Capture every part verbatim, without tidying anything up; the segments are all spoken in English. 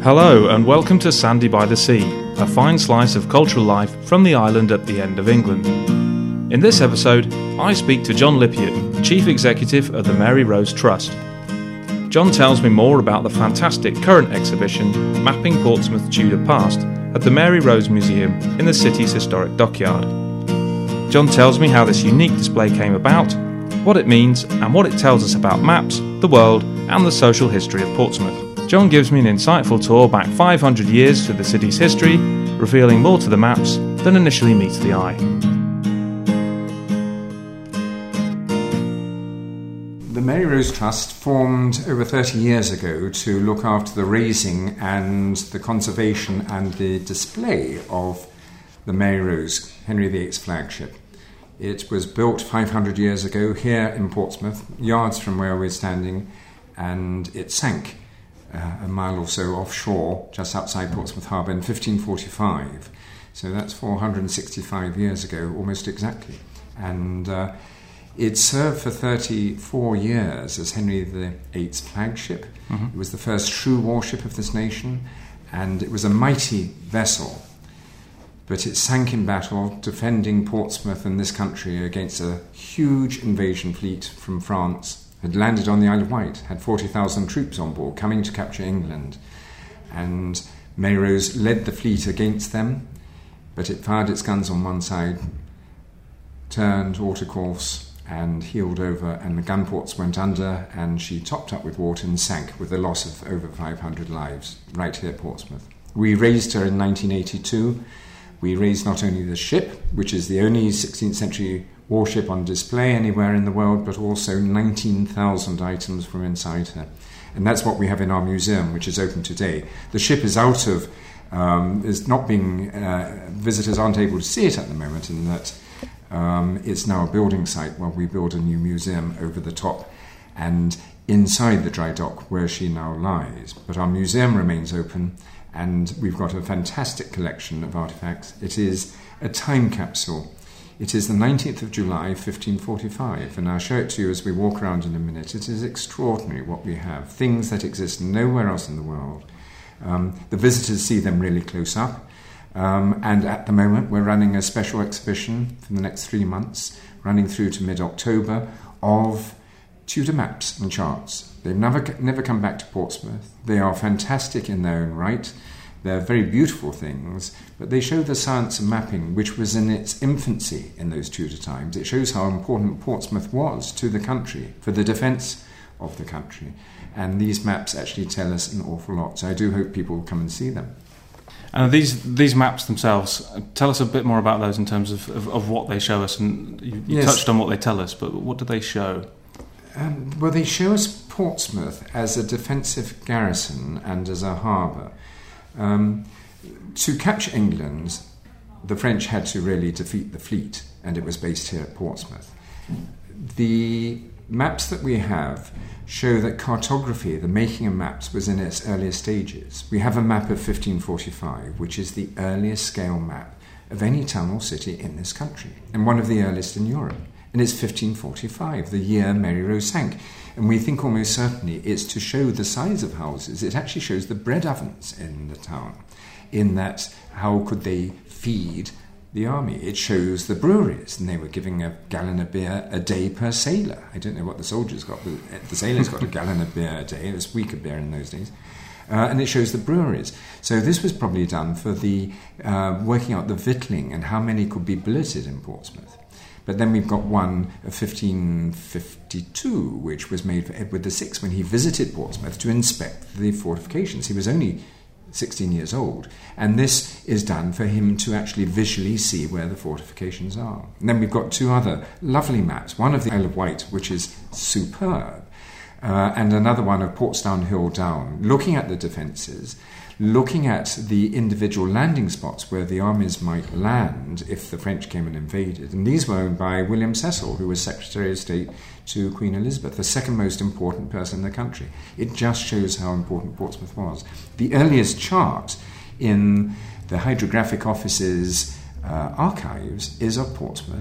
Hello and welcome to Sandy by the Sea, a fine slice of cultural life from the island at the end of England. In this episode, I speak to John Lippiatt, Chief Executive of the Mary Rose Trust. John tells me more about the fantastic current exhibition, Mapping Portsmouth's Tudor Past, at the Mary Rose Museum in the city's historic dockyard. John tells me how this unique display came about, what it means, and what it tells us about maps, the world, and the social history of Portsmouth. John gives me an insightful tour back five hundred years to the city's history, revealing more to the maps than initially meets the eye. The Mary Rose Trust formed over thirty years ago to look after the raising and the conservation and the display of the Mary Rose, Henry the eighth's flagship. It was built five hundred years ago here in Portsmouth, yards from where we're standing, and it sank Uh, a mile or so offshore, just outside Portsmouth Harbour in fifteen forty-five. So that's four hundred sixty-five years ago, almost exactly. And uh, it served for thirty-four years as Henry the eighth's flagship. Mm-hmm. It was the first true warship of this nation, and it was a mighty vessel. But it sank in battle, defending Portsmouth and this country against a huge invasion fleet from France. Had landed on the Isle of Wight, had forty thousand troops on board, coming to capture England. And Mary Rose led the fleet against them, but it fired its guns on one side, turned watercourse, and heeled over, and the gun ports went under, and she topped up with water and sank with a loss of over five hundred lives, right here at Portsmouth. We raised her in nineteen eighty-two. We raised not only the ship, which is the only sixteenth century warship on display anywhere in the world, but also nineteen thousand items from inside her. And that's what we have in our museum, which is open today. The ship is out of, um, is not being, uh, visitors aren't able to see it at the moment, in that um, it's now a building site while we build a new museum over the top and inside the dry dock where she now lies. But our museum remains open, and we've got a fantastic collection of artefacts. It is a time capsule. It is the nineteenth of July, fifteen forty-five, and I'll show it to you as we walk around in a minute. It is extraordinary what we have, things that exist nowhere else in the world. Um, the visitors see them really close up, um, and at the moment we're running a special exhibition for the next three months, running through to mid-October, of Tudor maps and charts. They've never, never come back to Portsmouth. They are fantastic in their own right. They're very beautiful things, but they show the science of mapping, which was in its infancy in those Tudor times. It shows how important Portsmouth was to the country, for the defence of the country. And these maps actually tell us an awful lot. So I do hope people will come and see them. And these these maps themselves, tell us a bit more about those in terms of, of, of what they show us. And you, you yes. touched on what they tell us, but what do they show? Um, well, they show us Portsmouth as a defensive garrison and as a harbour. Um, to capture England, the French had to really defeat the fleet, and it was based here at Portsmouth. The maps that we have show that cartography, the making of maps, was in its earliest stages. We have a map of fifteen forty-five, which is the earliest scale map of any town or city in this country, and one of the earliest in Europe. And it's fifteen forty-five, the year Mary Rose sank. And we think almost certainly it's to show the size of houses. It actually shows the bread ovens in the town, in that how could they feed the army. It shows the breweries, and they were giving a gallon of beer a day per sailor. I don't know what the soldiers got, but the sailors got a gallon of beer a day. It was weaker beer in those days. Uh, and it shows the breweries. So this was probably done for the uh, working out the victualling and how many could be billeted in Portsmouth. But then we've got one of fifteen fifty-two, which was made for Edward the sixth when he visited Portsmouth to inspect the fortifications. He was only sixteen years old, and this is done for him to actually visually see where the fortifications are. And then we've got two other lovely maps, one of the Isle of Wight, which is superb, uh, and another one of Portsdown Hill Down, looking at the defences, looking at the individual landing spots where the armies might land if the French came and invaded. And these were owned by William Cecil, who was Secretary of State to Queen Elizabeth, the second most important person in the country. It just shows how important Portsmouth was. The earliest chart in the Hydrographic Office's uh, archives is of Portsmouth,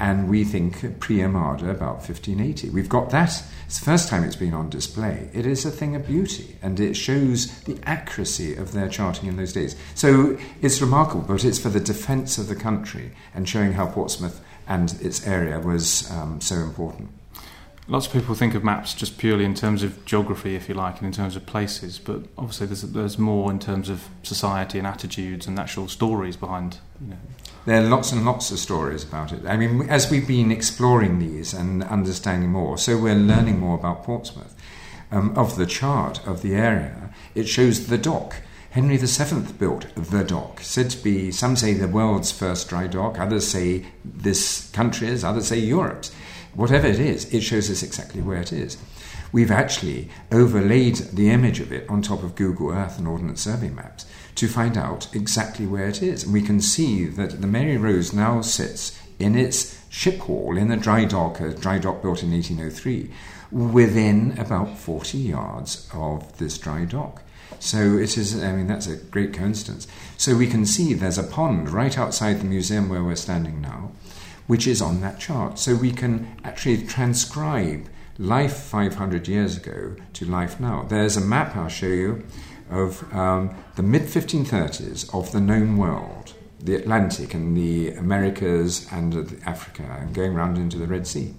and we think pre-Armada, about fifteen eighty. We've got that. It's the first time it's been on display. It is a thing of beauty, and it shows the accuracy of their charting in those days. So it's remarkable, but it's for the defence of the country and showing how Portsmouth and its area was um, so important. Lots of people think of maps just purely in terms of geography, if you like, and in terms of places, but obviously there's, there's more in terms of society and attitudes and actual stories behind, you know. There are lots and lots of stories about it. I mean, as we've been exploring these and understanding more, so we're learning more about Portsmouth. Um, of the chart of the area, it shows the dock. Henry the Seventh built the dock, said to be, some say the world's first dry dock, others say this country's, others say Europe's. Whatever it is, it shows us exactly where it is. We've actually overlaid the image of it on top of Google Earth and Ordnance Survey maps to find out exactly where it is. And we can see that the Mary Rose now sits in its ship hall in a dry dock, a dry dock built in eighteen oh three, within about forty yards of this dry dock. So it is, I mean, that's a great coincidence. So we can see there's a pond right outside the museum where we're standing now, which is on that chart. So we can actually transcribe life five hundred years ago to life now. There's a map I'll show you of um, the mid fifteen thirties of the known world, the Atlantic and the Americas and uh, Africa, and going round into the Red Sea.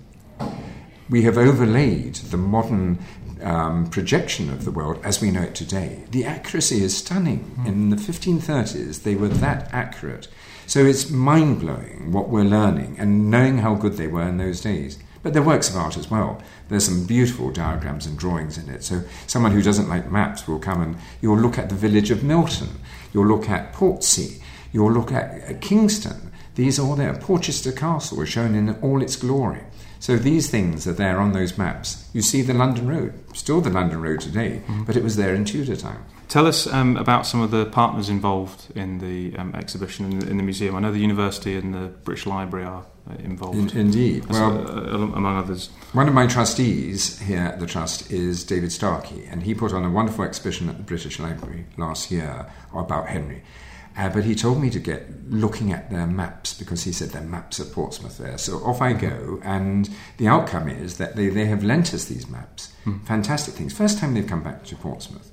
We have overlaid the modern um, projection of the world as we know it today. The accuracy is stunning. Mm. In the fifteen thirties, they were that accurate. So it's mind-blowing what we're learning and knowing how good they were in those days. But they're works of art as well. There's some beautiful diagrams and drawings in it. So someone who doesn't like maps will come and you'll look at the village of Milton. You'll look at Portsea. You'll look at, at Kingston. These are all there. Porchester Castle is shown in all its glory. So these things are there on those maps. You see the London Road, still the London Road today, mm-hmm. but it was there in Tudor time. Tell us um, about some of the partners involved in the um, exhibition in the, in the museum. I know the university and the British Library are uh, involved. In, indeed. As, well, uh, among others. One of my trustees here at the Trust is David Starkey, and he put on a wonderful exhibition at the British Library last year about Henry. Uh, but he told me to get looking at their maps because he said their maps at Portsmouth there. So off I go, and the outcome is that they, they have lent us these maps. Hmm. Fantastic things. First time they've come back to Portsmouth.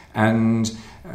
And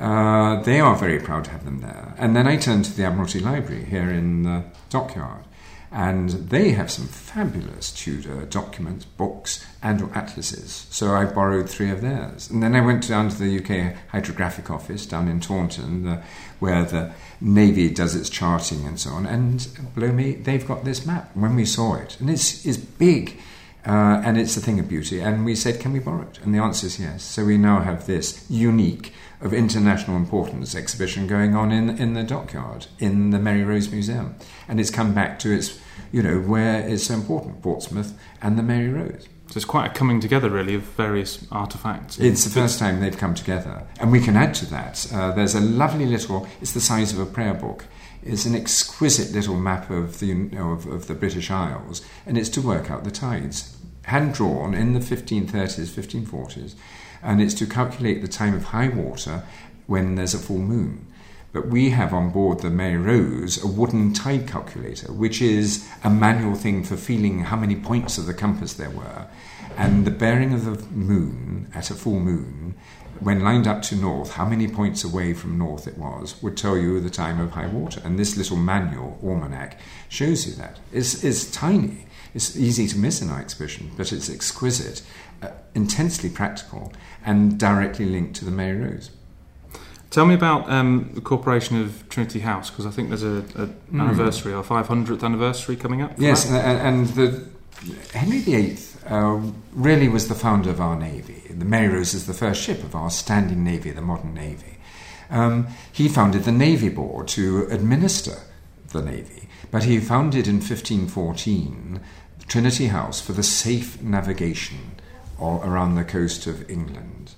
uh, they are very proud to have them there. And then I turned to the Admiralty Library here in the dockyard, and they have some fabulous Tudor documents, books, and atlases. So I borrowed three of theirs. And then I went down to the U K Hydrographic Office down in Taunton, the, where the Navy does its charting and so on. And below me, they've got this map. When we saw it, and it's, it's big, uh, and it's a thing of beauty. And we said, can we borrow it? And the answer is yes. So we now have this unique, of international importance exhibition going on in in the dockyard in the Mary Rose Museum, and it's come back to its, you know, where it's so important, Portsmouth and the Mary Rose. So it's quite a coming together, really, of various artefacts. It's the first time they've come together, and we can add to that. Uh, there's a lovely little. It's the size of a prayer book. It's an exquisite little map of the you know, of, of the British Isles, and it's to work out the tides, hand drawn in the fifteen thirties, fifteen forties. And it's to calculate the time of high water when there's a full moon. But we have on board the Mary Rose a wooden tide calculator, which is a manual thing for feeling how many points of the compass there were. And the bearing of the moon at a full moon, when lined up to north, how many points away from north it was, would tell you the time of high water. And this little manual, almanac, shows you that. It's, it's tiny. It's easy to miss in our exhibition, but it's exquisite, uh, intensely practical, and directly linked to the Mary Rose. Tell me about um, the Corporation of Trinity House, because I think there's a, a mm. anniversary, our five hundredth anniversary coming up. Yes, and, and the Henry the Eighth uh, really was the founder of our Navy. The Mary Rose is the first ship of our standing Navy, the modern Navy. Um, he founded the Navy Board to administer the Navy, but he founded in fifteen fourteen Trinity House for the safe navigation all around the coast of England.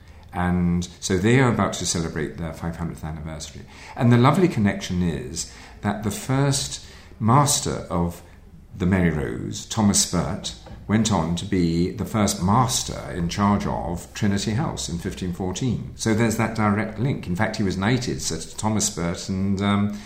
And so they are about to celebrate their five hundredth anniversary. And the lovely connection is that the first master of the Mary Rose, Thomas Spurt, went on to be the first master in charge of Trinity House in fifteen fourteen. So there's that direct link. In fact, he was knighted, Sir Thomas Spurt, and um,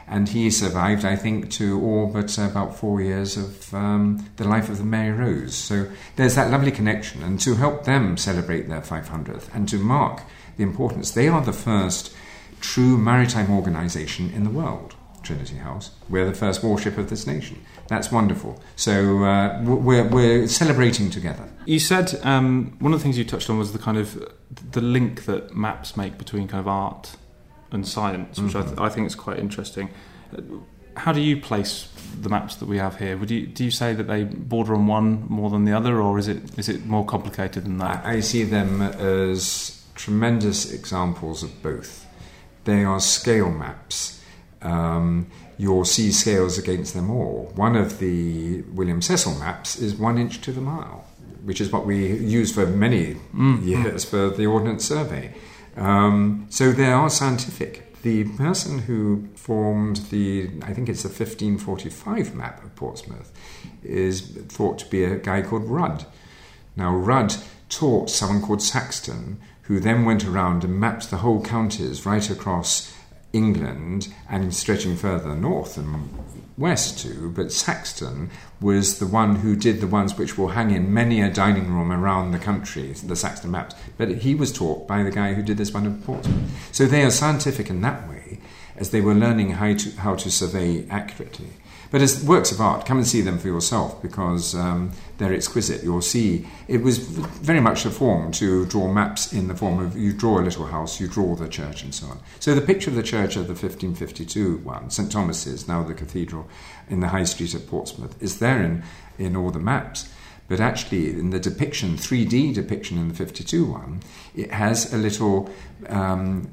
And he survived, I think, to all but about four years of um, the life of the Mary Rose. So there's that lovely connection. And to help them celebrate their five hundredth and to mark the importance, they are the first true maritime organisation in the world, Trinity House. We're the first warship of this nation. That's wonderful. So uh, we're, we're celebrating together. You said um, one of the things you touched on was the kind of the link that maps make between kind of art and science, which mm-hmm. I, th- I think is quite interesting. How do you place the maps that we have here? Would you do you say that they border on one more than the other, or is it is it more complicated than that? I, I see them as tremendous examples of both. They are scale maps. Um, you'll see scales against them all. One of the William Cecil maps is one inch to the mile, which is what we use for many mm. years for the Ordnance Survey. Um, so they are scientific. The person who formed the, I think it's the fifteen forty-five map of Portsmouth, is thought to be a guy called Rudd. Now, Rudd taught someone called Saxton, who then went around and mapped the whole counties right across England and stretching further north and west too. But Saxton was the one who did the ones which will hang in many a dining room around the country, the Saxton maps. But he was taught by the guy who did this one of Portsmouth. So they are scientific in that way, as they were learning how to how to survey accurately. But as works of art, come and see them for yourself, because um, they're exquisite. You'll see it was very much a form to draw maps in the form of, you draw a little house, you draw the church and so on. So the picture of the church of the fifteen fifty-two one, St Thomas's, now the cathedral in the High Street of Portsmouth, is there in, in all the maps. But actually, in the depiction, three D depiction in the fifty-two one, it has a little Um,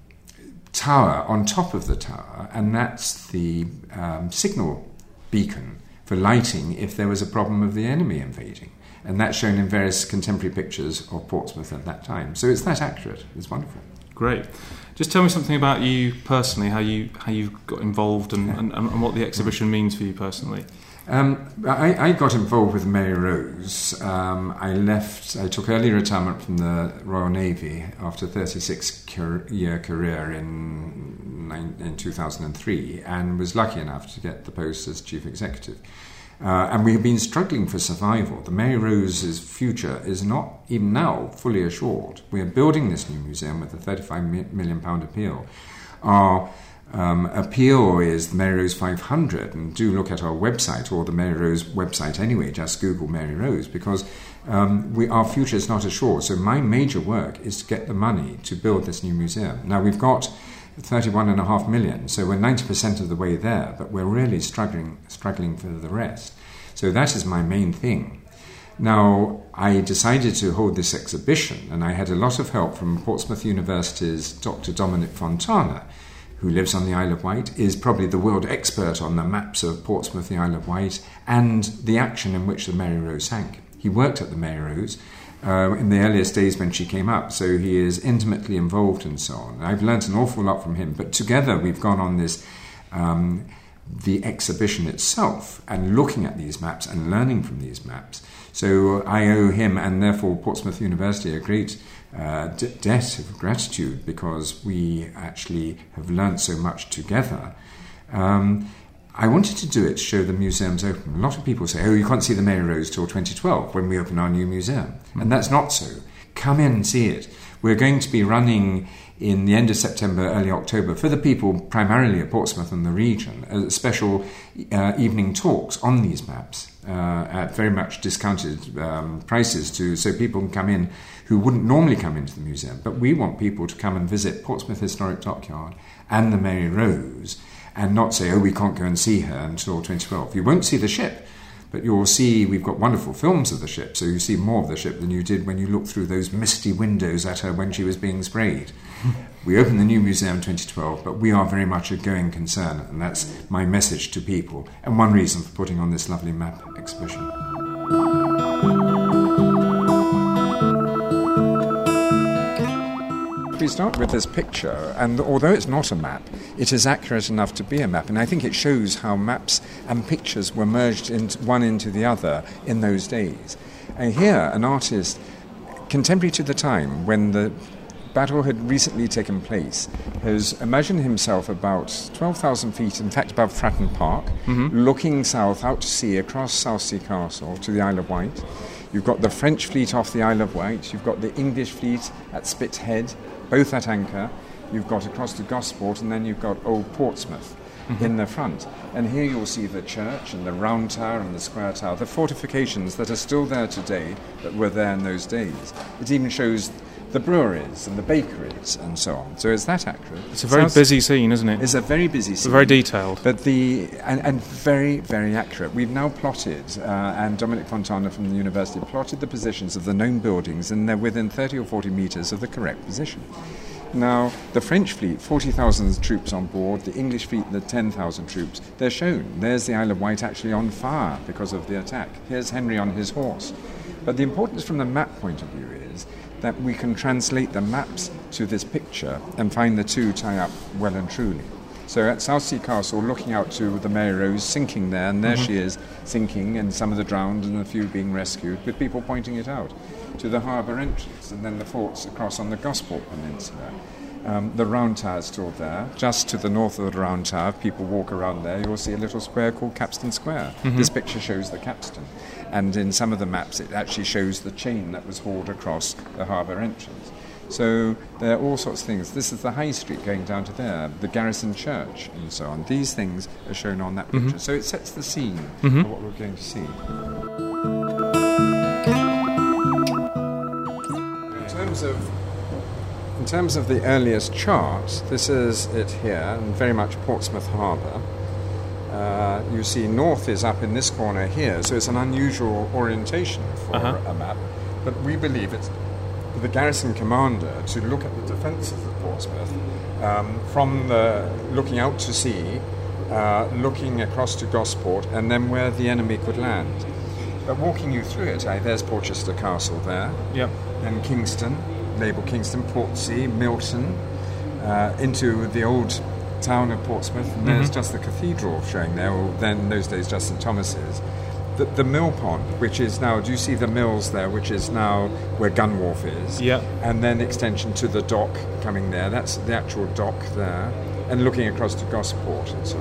tower on top of the tower, and that's the um, signal beacon for lighting if there was a problem of the enemy invading. And that's shown in various contemporary pictures of Portsmouth at that time. So it's that accurate. It's wonderful. Great. Just tell me something about you personally, how you how you got involved and, and, and what the exhibition means for you personally. Um, I, I got involved with Mary Rose. Um, I left, I took early retirement from the Royal Navy after a thirty-six year career in, in two thousand three, and was lucky enough to get the post as chief executive. Uh, and we have been struggling for survival. The Mary Rose's future is not, even now, fully assured. We are building this new museum with a thirty-five million pounds appeal. Our Um, appeal is the Mary Rose five hundred, and do look at our website, or the Mary Rose website anyway, just Google Mary Rose, because um, we, our future is not assured. So my major work is to get the money to build this new museum. Now we've got thirty-one and a half million, so we're ninety percent of the way there, but we're really struggling, struggling for the rest. So that is my main thing. Now, I decided to hold this exhibition, and I had a lot of help from Portsmouth University's Doctor Dominic Fontana, who lives on the Isle of Wight, is probably the world expert on the maps of Portsmouth, the Isle of Wight, and the action in which the Mary Rose sank. He worked at the Mary Rose uh, in the earliest days when she came up, so he is intimately involved and so on. I've learnt an awful lot from him, but together we've gone on this, um, the exhibition itself, and looking at these maps and learning from these maps. So I owe him, and therefore Portsmouth University, a great Uh, d- debt of gratitude, because we actually have learnt so much together. Um, I wanted to do it to show the museum's open. A lot of people say, oh, you can't see the Mary Rose till twenty twelve when we open our new museum. Mm-hmm. And that's not so. Come in and see it. We're going to be running in the end of September, early October, for the people primarily at Portsmouth and the region, uh, special uh, evening talks on these maps uh, at very much discounted um, prices, to so people can come in who wouldn't normally come into the museum. But we want people to come and visit Portsmouth Historic Dockyard and the Mary Rose, and not say, oh, we can't go and see her until twenty twelve. You won't see the ship, but you'll see, we've got wonderful films of the ship, so you see more of the ship than you did when you looked through those misty windows at her when she was being sprayed. We opened the new museum in twenty twelve, but we are very much a going concern, and that's my message to people, and one reason for putting on this lovely map exhibition. We start with this picture, and although it's not a map, it is accurate enough to be a map, and I think it shows how maps and pictures were merged into one into the other in those days. And here, an artist contemporary to the time, when the battle had recently taken place, has imagined himself about twelve thousand feet, in fact, above Fratton Park, mm-hmm. looking south out to sea across Southsea Castle to the Isle of Wight. You've got the French fleet off the Isle of Wight. You've got the English fleet at Spithead, both at anchor. You've got across to Gosport, and then you've got Old Portsmouth mm-hmm. in the front. And here you'll see the church and the round tower and the square tower, the fortifications that are still there today that were there in those days. It even shows the breweries and the bakeries and so on. So is that accurate? It's a very Sounds, busy scene, isn't it? It's a very busy scene. Very detailed. But the and, and very, very accurate. We've now plotted, uh, and Dominic Fontana from the university plotted the positions of the known buildings, and they're within thirty or forty metres of the correct position. Now, the French fleet, forty thousand troops on board, the English fleet, the ten thousand troops, they're shown. There's the Isle of Wight actually on fire because of the attack. Here's Henry on his horse. But the importance from the map point of view is that we can translate the maps to this picture and find the two tie up well and truly. So at Southsea Castle, looking out to the Mary Rose, sinking there, and there mm-hmm. she is, sinking, and some of the drowned and a few being rescued, with people pointing it out, to the harbour entrance, and then the forts across on the Gosport Peninsula. Um, the Round Tower is still there. Just to the north of the Round Tower, if people walk around there, you'll see a little square called Capstan Square. Mm-hmm. This picture shows the capstan. And in some of the maps, it actually shows the chain that was hauled across the harbour entrance. So there are all sorts of things. This is the High Street going down to there, the Garrison Church, and so on. These things are shown on that picture. Mm-hmm. So it sets the scene mm-hmm. of what we're going to see. In terms of In terms of the earliest chart, this is it here, and very much Portsmouth Harbour. Uh, you see north is up in this corner here, so it's an unusual orientation for uh-huh. a map. But we believe it's the garrison commander to look at the defences of Portsmouth um, from the looking out to sea, uh, looking across to Gosport, and then where the enemy could land. But walking you through it, uh, there's Portchester Castle there, yep. and Kingston. Label Kingston, Portsea, Milton, uh, into the old town of Portsmouth, and mm-hmm. there's just the cathedral showing there, or then in those days just St Thomas's. The, the mill pond, which is now, do you see the mills there, which is now where Gun Wharf is? Yeah. And then extension to the dock coming there, that's the actual dock there, and looking across to Gosport and so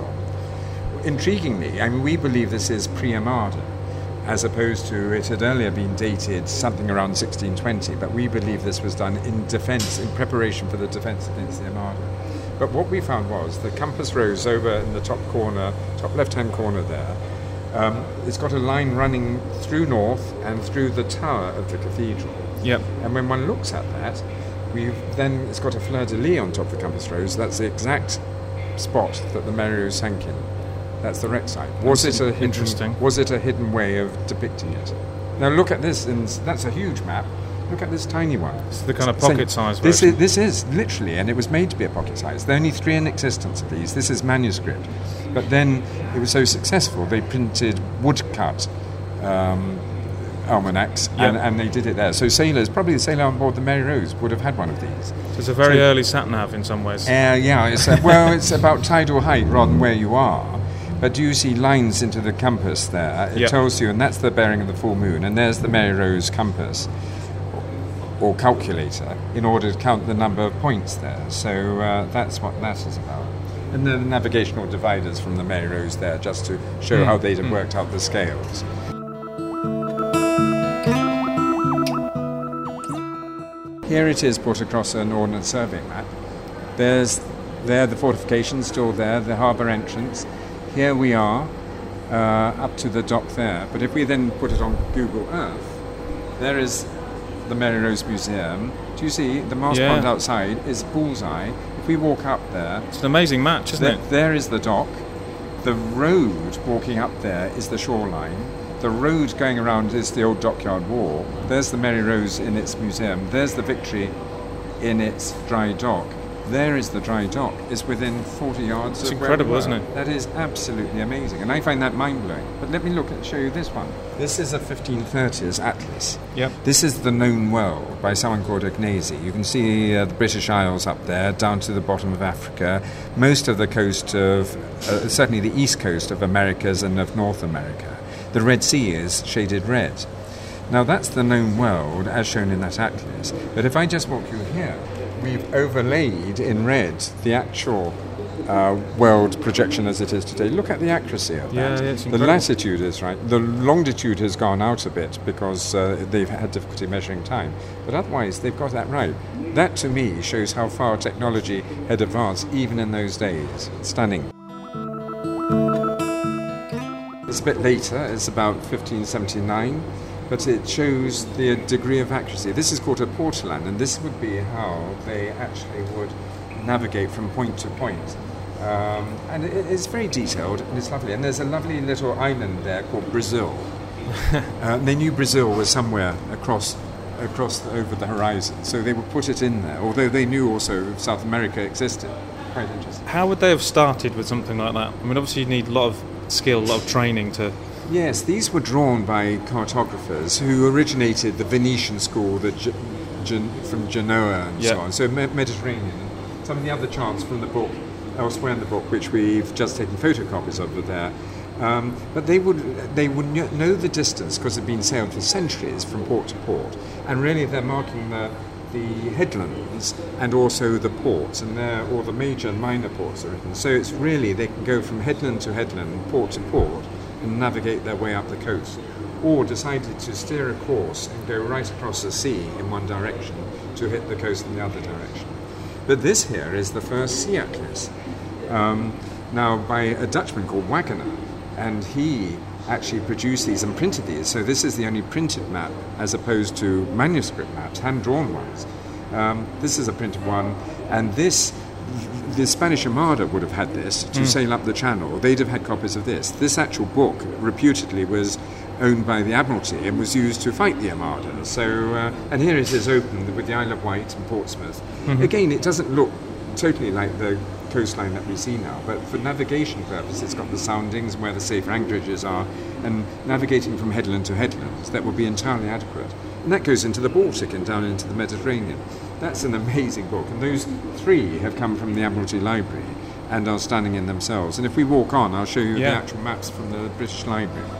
on. Intriguingly, I mean, we believe this is pre-Armada, as opposed to it had earlier been dated something around sixteen twenty, but we believe this was done in defence, in preparation for the defence against the Armada. But what we found was the compass rose over in the top corner, top left-hand corner there, um, it's got a line running through north and through the tower of the cathedral. Yep. And when one looks at that, we've then it's got a fleur-de-lis on top of the compass rose. That's the exact spot that the Mary Rose sank in. That's the wreck site. Was That's it a hidden, interesting? Was it a hidden way of depicting it? Now look at this, and that's a huge map. Look at this tiny one. It's the kind of pocket-sized this version. is This is literally, and it was made to be a pocket size. There are only three in existence of these. This is manuscript, but then it was so successful they printed woodcut um, almanacs, yep. and, and they did it there. So sailors, probably the sailor on board the Mary Rose, would have had one of these. So it's a very so, early sat-nav in some ways. Uh, yeah, it's a, well, it's about tidal height rather than where you are. But do you see lines into the compass there? It yep. tells you, and that's the bearing of the full moon, and there's the Mary Rose compass, or, or calculator, in order to count the number of points there. So uh, that's what that is about. And then the navigational dividers from the Mary Rose there, just to show mm. how they'd have mm. worked out the scales. Here it is put across an Ordnance Survey map. There's there the fortifications still there, the harbour entrance. Here we are, uh, up to the dock there. But if we then put it on Google Earth, there is the Mary Rose Museum. Do you see the mast yeah. pond outside is bullseye? If we walk up there, it's an amazing match, isn't there, it? There is the dock. The road walking up there is the shoreline. The road going around is the old dockyard wall. There's the Mary Rose in its museum. There's the Victory in its dry dock. There is the dry dock. It's within forty yards it's of incredible, where we isn't it? That is absolutely amazing, and I find that mind-blowing. But let me look and show you this one. This is a fifteen thirties atlas. Yep. This is The Known World by someone called Agnesi. You can see uh, the British Isles up there, down to the bottom of Africa, most of the coast of, uh, certainly the east coast of Americas and of North America. The Red Sea is shaded red. Now that's the known world as shown in that atlas. But if I just walk you here, we've overlaid in red the actual uh, world projection as it is today. Look at the accuracy of yeah, that. Yeah, it's the incredible. latitude is right. The longitude has gone out a bit because uh, they've had difficulty measuring time. But otherwise, they've got that right. That, to me, shows how far technology had advanced even in those days. It's stunning. It's a bit later. It's about fifteen seventy-nine. But it shows the degree of accuracy. This is called a portolan, and this would be how they actually would navigate from point to point. Um, and it, it's very detailed, and it's lovely. And there's a lovely little island there called Brazil. uh, they knew Brazil was somewhere across, across the, over the horizon, so they would put it in there, although they knew also South America existed. Quite interesting. How would they have started with something like that? I mean, obviously you need a lot of skill, a lot of training to... Yes, these were drawn by cartographers who originated the Venetian school, the Ge- Gen- from Genoa and yeah. so on. So me- Mediterranean. Some of the other charts from the book, elsewhere in the book, which we've just taken photocopies of, are there. Um, but they would they would know the distance because it had been sailed for centuries from port to port, and really they're marking the the headlands and also the ports, and there all the major and minor ports are written. So it's really they can go from headland to headland, port to port, and navigate their way up the coast, or decided to steer a course and go right across the sea in one direction to hit the coast in the other direction. But this here is the first sea atlas, um, now by a Dutchman called Wagener, and he actually produced these and printed these. So this is the only printed map as opposed to manuscript maps, hand-drawn ones. Um, this is a printed one, and this the Spanish Armada would have had this to mm. sail up the channel. They'd have had copies of this. This actual book, reputedly, was owned by the Admiralty and was used to fight the Armada. So, uh, and here it is open with the Isle of Wight and Portsmouth. Mm-hmm. Again, it doesn't look totally like the coastline that we see now, but for navigation purposes, it's got the soundings where the safe anchorages are, and navigating from headland to headland, that would be entirely adequate. And that goes into the Baltic and down into the Mediterranean. That's an amazing book, and those three have come from the Admiralty Library and are standing in themselves. And if we walk on, I'll show you yeah. the actual maps from the British Library.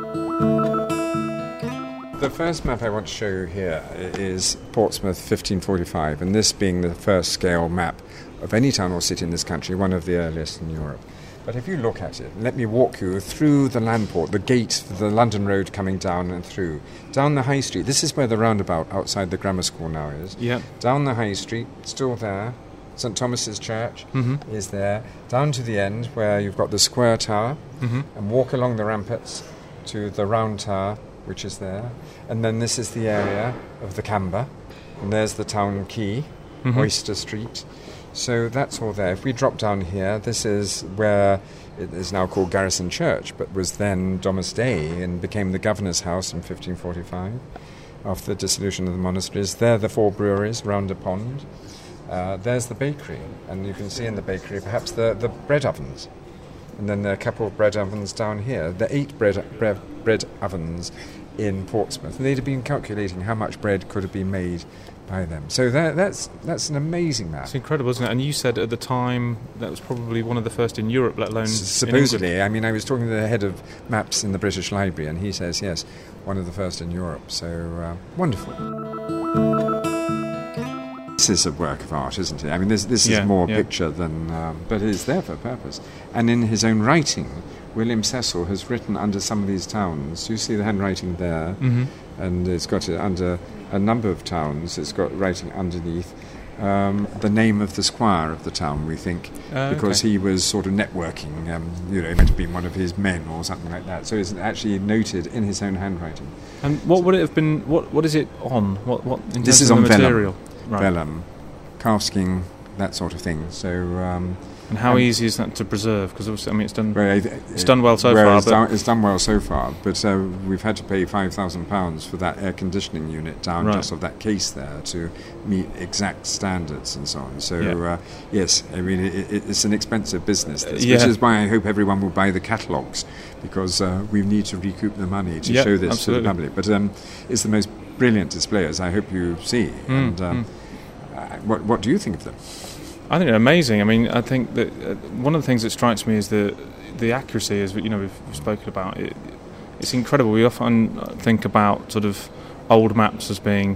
The first map I want to show you here is Portsmouth fifteen forty-five, and this being the first scale map of any town or city in this country, one of the earliest in Europe. But if you look at it, let me walk you through the Landport, the gate, the London Road coming down and through. Down the High Street, this is where the roundabout outside the grammar school now is. Yeah. Down the High Street, still there. St Thomas's Church mm-hmm. is there. Down to the end where you've got the Square Tower, mm-hmm. and walk along the ramparts to the Round Tower, which is there. And then this is the area of the Camber. And there's the Town Quay, mm-hmm. Oyster Street. So that's all there. If we drop down here, this is where it is now called Garrison Church, but was then Domus Dei and became the Governor's House in fifteen forty-five after the dissolution of the monasteries. There are the four breweries round a pond. Uh, there's the bakery, and you can see in the bakery perhaps the, the bread ovens. And then there are a couple of bread ovens down here. There are eight bread, bread, bread ovens in Portsmouth, and they'd have been calculating how much bread could have been made by them. So that, that's that's an amazing map. It's incredible, isn't it? And you said at the time that was probably one of the first in Europe, let alone S- supposedly. I mean, I was talking to the head of maps in the British Library, and he says, yes, one of the first in Europe. So, uh, wonderful. This is a work of art, isn't it? I mean, this, this yeah, is more yeah. picture than... Um, but it's there for a purpose. And in his own writing, William Cecil has written under some of these towns. You see the handwriting there, mm-hmm. and it's got it under a number of towns. It's got writing underneath um, the name of the squire of the town, we think, uh, because okay. he was sort of networking. Um, you know, it might have been one of his men or something like that. So it's actually noted in his own handwriting. And what so would it have been? What What is it on? What What? In this terms is of on the material? vellum. Right. Vellum, calfskin, that sort of thing. So. Um, And how um, easy is that to preserve? Because obviously, I mean, it's done. Well, it, it's done well so well, far. It's, but done, it's done well so far, but uh, we've had to pay five thousand pounds for that air conditioning unit down right. just of that case there to meet exact standards and so on. So yeah. uh, yes, I mean it, it, it's an expensive business, this, uh, yeah. which is why I hope everyone will buy the catalogues, because uh, we need to recoup the money to yeah, show this absolutely. to the public. But um, it's the most brilliant display, as I hope you see. Mm, and um, mm. uh, what what do you think of them? I think they're amazing. I mean, I think that uh, one of the things that strikes me is the the accuracy, as we, you know, we've, we've spoken about. It, it's incredible. We often think about sort of old maps as being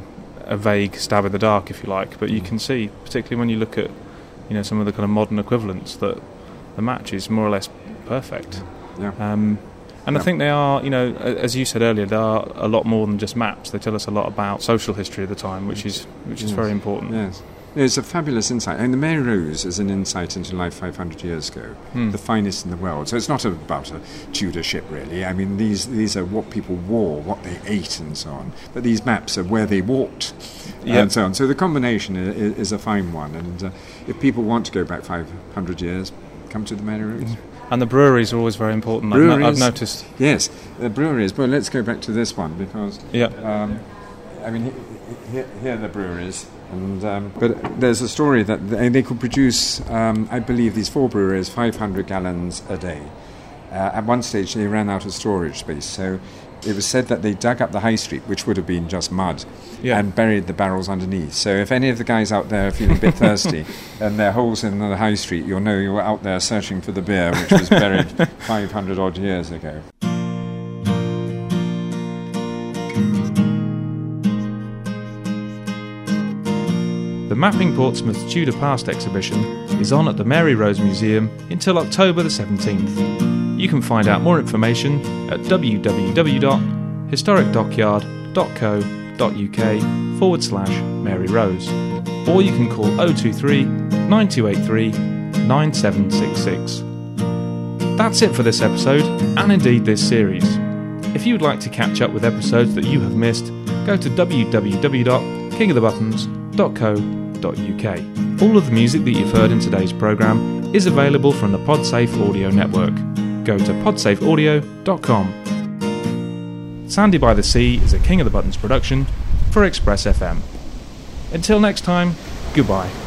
a vague stab in the dark, if you like, but you can see, particularly when you look at, you know, some of the kind of modern equivalents, that the match is more or less perfect. Yeah. Um, and yeah. I think they are, you know, as you said earlier, they are a lot more than just maps. They tell us a lot about social history of the time, which is which is yes. very important. Yes. It's a fabulous insight. And the Mary Rose is an insight into life five hundred years ago, Hmm. the finest in the world. So it's not about a Tudor ship, really. I mean, these these are what people wore, what they ate, and so on. But these maps are where they walked, Yep. and so on. So the combination is, is a fine one. And uh, if people want to go back five hundred years, come to the Mary Rose. And the breweries are always very important. I've, no- I've Breweries. noticed. Yes, the breweries. Well, let's go back to this one because, Yeah. um, I mean, he- he- here are the breweries. And um, but there's a story that they, they could produce, um, I believe, these four breweries, five hundred gallons a day. Uh, at one stage, they ran out of storage space, so it was said that they dug up the high street, which would have been just mud, Yeah. and buried the barrels underneath. So if any of the guys out there are feeling a bit thirsty and there are holes in the high street, you'll know you're out there searching for the beer, which was buried five hundred odd years ago. The Mapping Portsmouth Tudor Past exhibition is on at the Mary Rose Museum until October the seventeenth. You can find out more information at www.historicdockyard.co.uk forward slash Mary Rose, or you can call oh two three, nine two eight three, nine seven six six. That's it for this episode, and indeed this series. If you would like to catch up with episodes that you have missed, go to w w w dot king of the buttons dot co dot u k. All of the music that you've heard in today's programme is available from the Podsafe Audio Network. Go to podsafe audio dot com. Sandy by the Sea is a King of the Buttons production for Express F M. Until next time, goodbye.